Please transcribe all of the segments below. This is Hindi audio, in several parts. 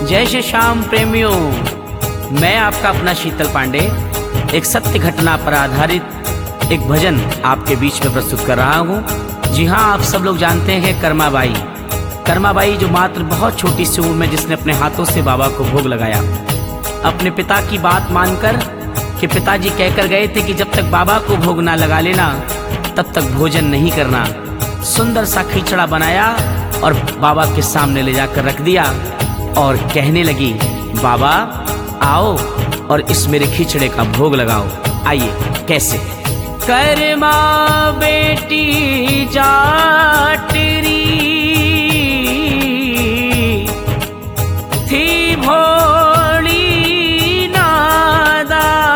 जय श्री श्याम प्रेमियों, मैं आपका अपना शीतल पांडे एक सत्य घटना पर आधारित एक भजन आपके बीच में प्रस्तुत कर रहा हूँ। जी हाँ, आप सब लोग जानते हैं कर्माबाई जो मात्र बहुत छोटी सी उम्र में जिसने अपने हाथों से बाबा को भोग लगाया। अपने पिता की बात मानकर कि पिताजी कहकर गए थे कि जब तक बाबा को भोग ना लगा लेना तब तक भोजन नहीं करना। सुंदर सा खिचड़ा बनाया और बाबा के सामने ले जाकर रख दिया और कहने लगी, बाबा आओ और इस मेरे खिचड़े का भोग लगाओ। आइए कैसे। कर्मा बेटी जाटरी थी भोली नादान,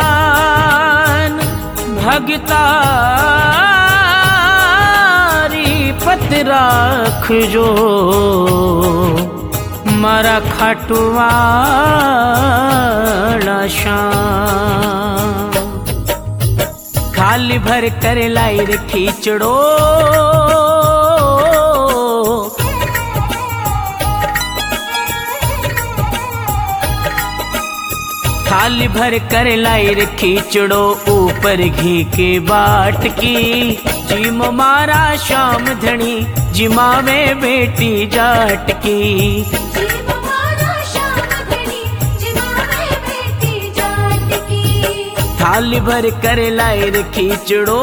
भगतारी पत राख जो मारा खाटुआ शाम। खाली भर कर लाई रे खींचड़ो, थाली भर कर लाई रे खींचड़ो, ऊपर घी के बाट की जिम मारा श्याम धनी जिमावे बेटी जाट की। थाली भर कर लाई रे खींचड़ो,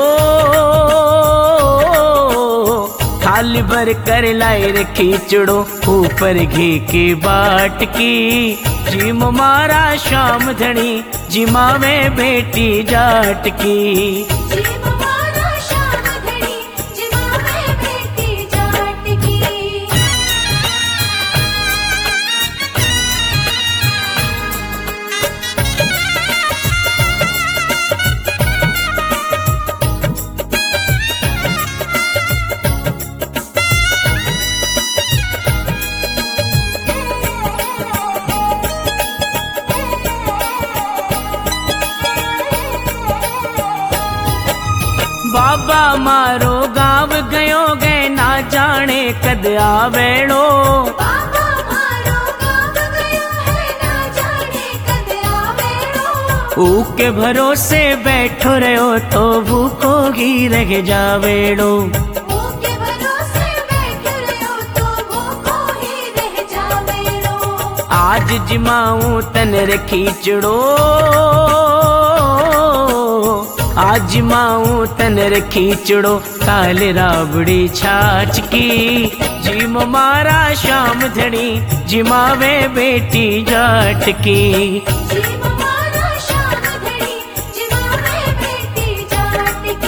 थाली भर कर लाई रे खींचड़ो, ऊपर घी की बाट की जिम मारा श्याम धनी जिमावे बेटी जाट की। बाबा मारो गाँव गयो गए ना जाने कद आवेड़ो, बाबा मारो गाँव गयो है ना जाने कद आवेड़ो। ऊके भरोसे बैठो रहो तो भूखो ही रह जावेड़ो। ऊके भरोसे बैठो रहो तो भूखो ही रह जावेड़ो। आज जिमाऊं तन रे खींचड़ो, आज माऊं तन रे खींचड़ो, काल राबड़ी छाछ की जिम मारा श्याम धनी जिमावे बेटी जाट की। जिम मारा श्याम धनी जिमावे बेटी जाट की।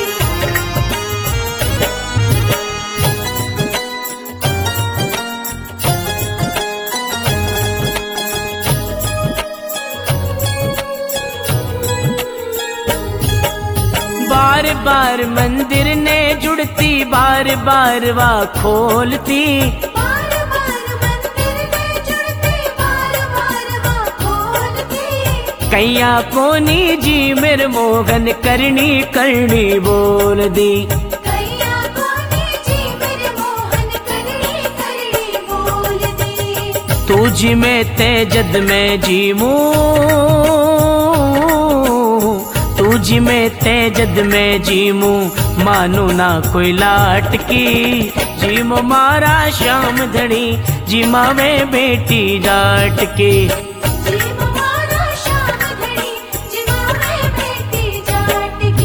बार बार मंदिर ने जुड़ती, बार बार वा खोलती, बार बार मंदिर में जुड़ती, बार बार वो खोलती। कैया कोनी जी मेरे मोहन करनी करनी बोल दी। कैया कोनी जी मेरे मोहन करनी करनी बोल दी। तुझी में तेजद में जीमू, तुझी में तेजद में जीमू, मानू ना कोई लाट की जीम मारा श्याम धनी जिमावे बेटी जाट की। जिम मारा श्याम धनी जिमावे बेटी जाट की।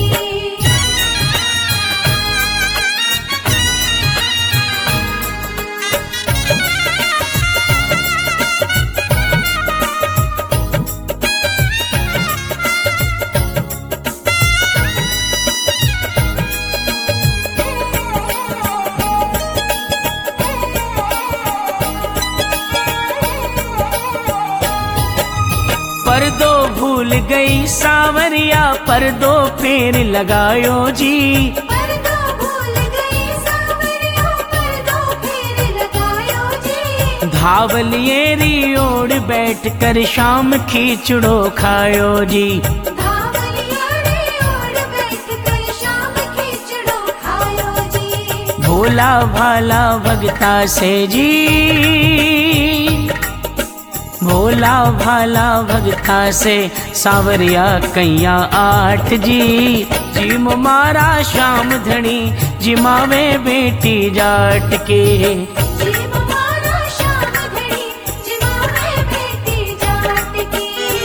पर्दो भूल गई सावरिया, पर्दो फेर लगायो जी। पर्दो भूल गई सावरिया, पर्दो फेर लगायो जी। धावलिए री ओर बैठ कर शाम खींचड़ो खायो जी। धावलिया रे ओर बैठ कर शाम खिचड़ो खायो जी। भोला भाला भगता से जी, भोला भाला भगता से सावरिया कैया आठ जी। जी मारा श्याम धनी जिमावे बेटी जाट के। जी हमारा श्याम धनी जिमावे बेटी जाट की।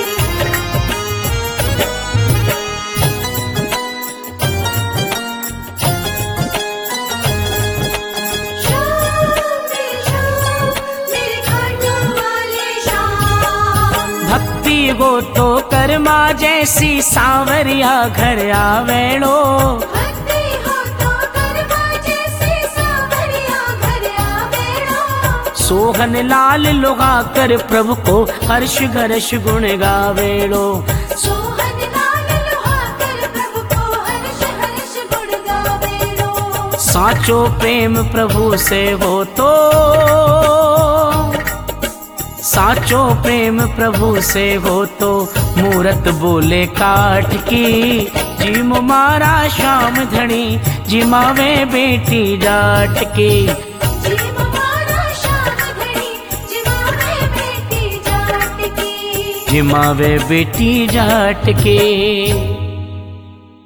श्याम मेरे खाटू वाले श्याम। भक्ति वो तो कर्मा जैसी सावरिया घर आवेड़ो। भक्ति हो तो गरबा जैसे सावरिया घर आवेड़ो। सोहन लाल लोगा कर प्रभु को हर्ष घर्ष गुण गावेड़ो। सोहन लाल लोहाकर प्रभु को हर्ष हर्ष गुण गावेड़ो। साचो प्रेम प्रभु से हो तो, साचो प्रेम प्रभु से हो तो मूरत बोले काठ की। जी मारा श्याम धनी जिमावे बेटी जाट की। जी हमारा श्याम धनी जिमावे बेटी जाट की। जिमावे बेटी जाट की।